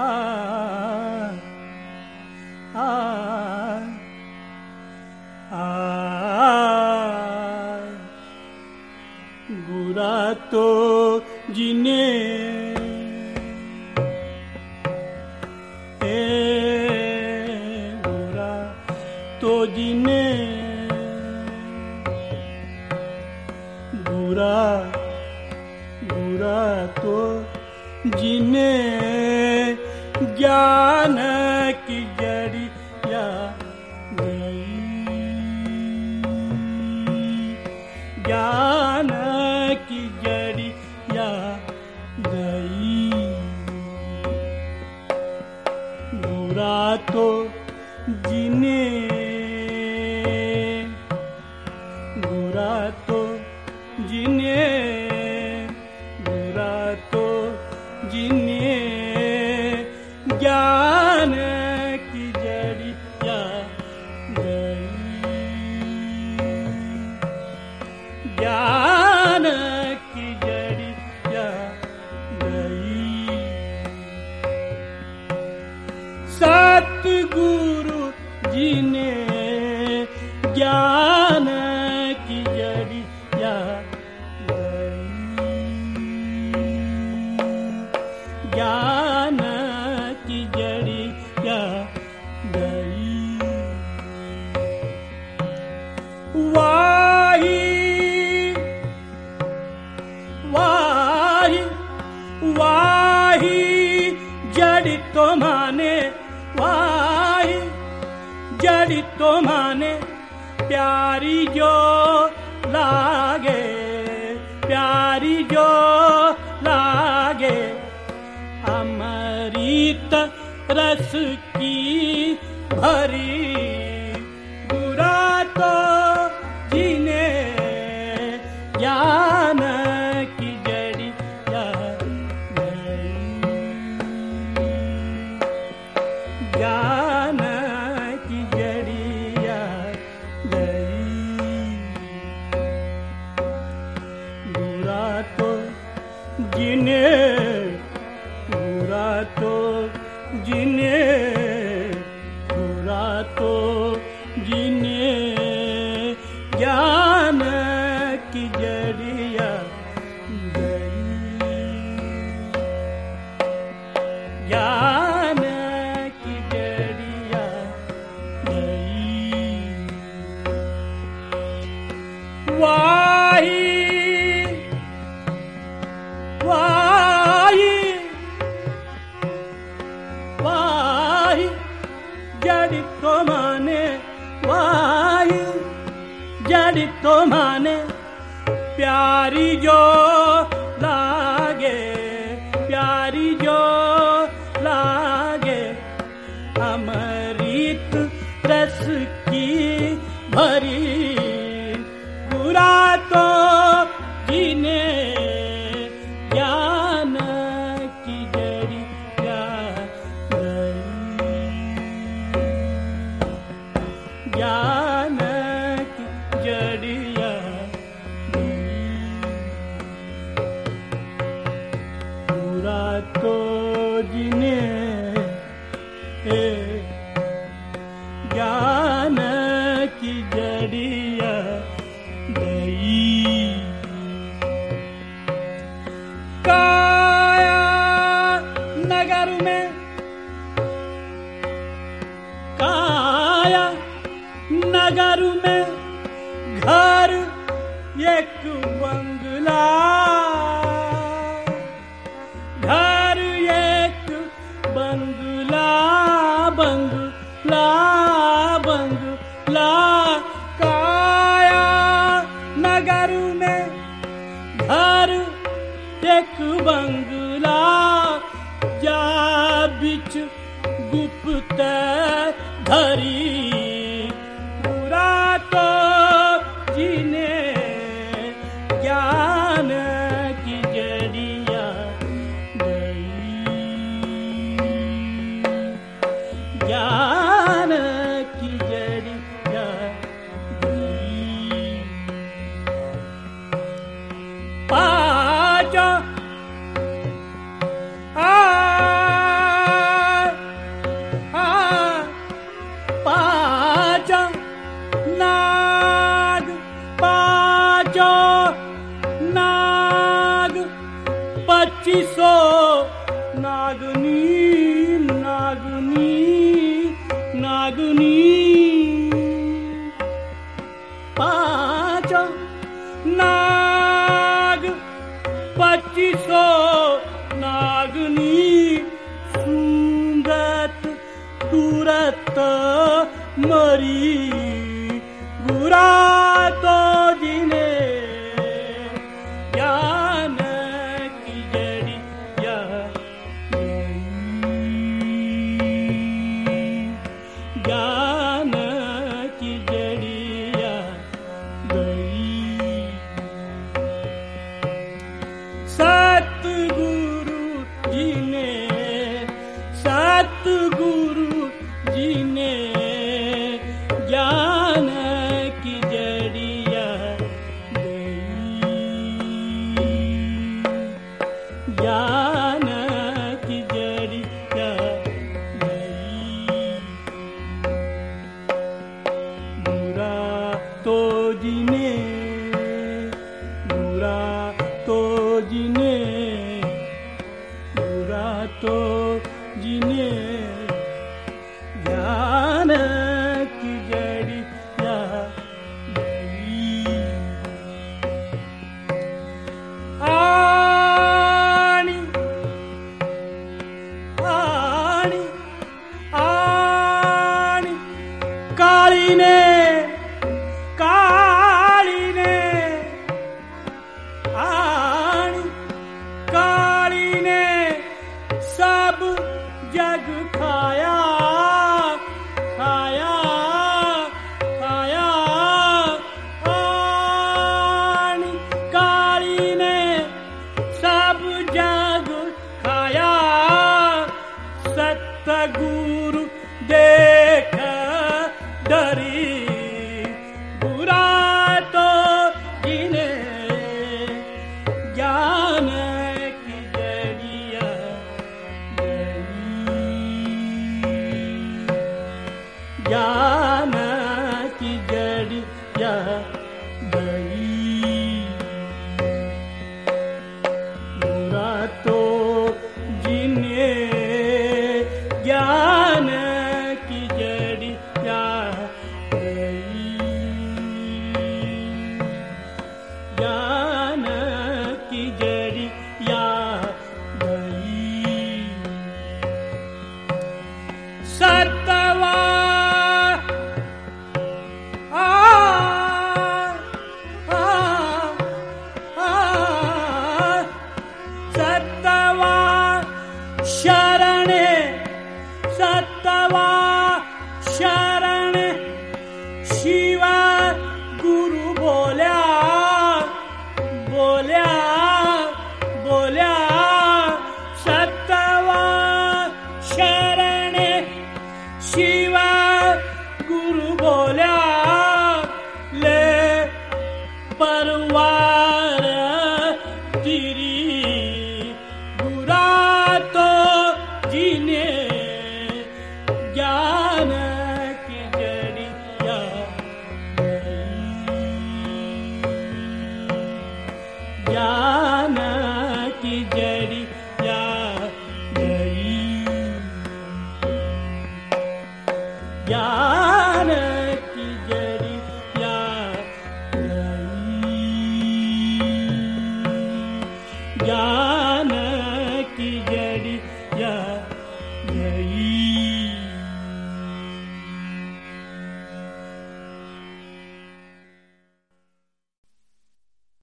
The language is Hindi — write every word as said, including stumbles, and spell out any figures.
आ आ बुरा तो जीने ए बुरा तो जीने बुरा बुरा तो जीने ज्ञान की जड़िया गई ज्ञान की जड़िया गई बुरा तो जीने बुरा तो जीने बुरा तो जीने ज्ञान की जड़िया गई ज्ञान की जड़िया गई सतगुरु जी ने ज्ञान की जड़िया ज्ञान की जड़िया गई वाही वाही वाही जड़ तो माने वाही जड़ तो माने प्यारी जो लागे प्यारी जो लागे अमृत रस की भरी बुरा तो जीने ज्ञान की जड़िया गई ज्ञान की जड़िया गई बुरा तो जीने बुरा तो जीने बुरा तो जीने ज्ञान की जड़िया गई ज्ञान की जड़िया गई वाही वाही वाही जड़ तो माने वाही जड़ तो माने प्यारी जो लागे प्यारी जो लागे अमृत रस की भरी बुरा तो जीने ज्ञान की जड़िया ज्ञान की जड़िया बुरा तो जीने ज्ञान की जड़िया गई काया नगर में काया नगर में घर एक बंगला घर एक बंगला बंगला बंगला काया नगर में घर एक बंगला जा बिच गुप्त धरी बुरा तो जीने ज्ञान की जड़िया गई ज्ञान की जड़िया गई पाजा आ तुरत मरी बुरा तो जिने ज्ञान की जड़िया ज्ञान की जड़िया गई। सतगुरु जी ने सतगुरु जी ने ज्ञान की जड़िया गई। ज्ञान की जड़िया गई। बुरा तो जिने बुरा तो जिने बुरा तो जिने ज्ञान की जड़िया गई। आनी आनी आनी काली ने काली ने आनी काली ने सब जग खाया खाया खाया। आनी काली ने सब जग खाया। सतगुरु देख डरी बुरा तो जिने ज्ञान की जड़िया गई। ज्ञान की जड़िया गई। बुरा तो जिने ज्ञान की जड़िया गई। ज्ञान की जड़िया गई। सतवा आ आ आ सतवा शरण सतवा शरण शिवा गुरु बोल्या बोल्या बोल्या। सतवा शरण शिवा गुरु बोल्या ले परवार तिरी बुरा तो जिने ज्ञान की जड़िया गई। ज्ञान की जड़िया गई। ज्ञान की जड़िया गई। ज्ञान की जड़िया गई।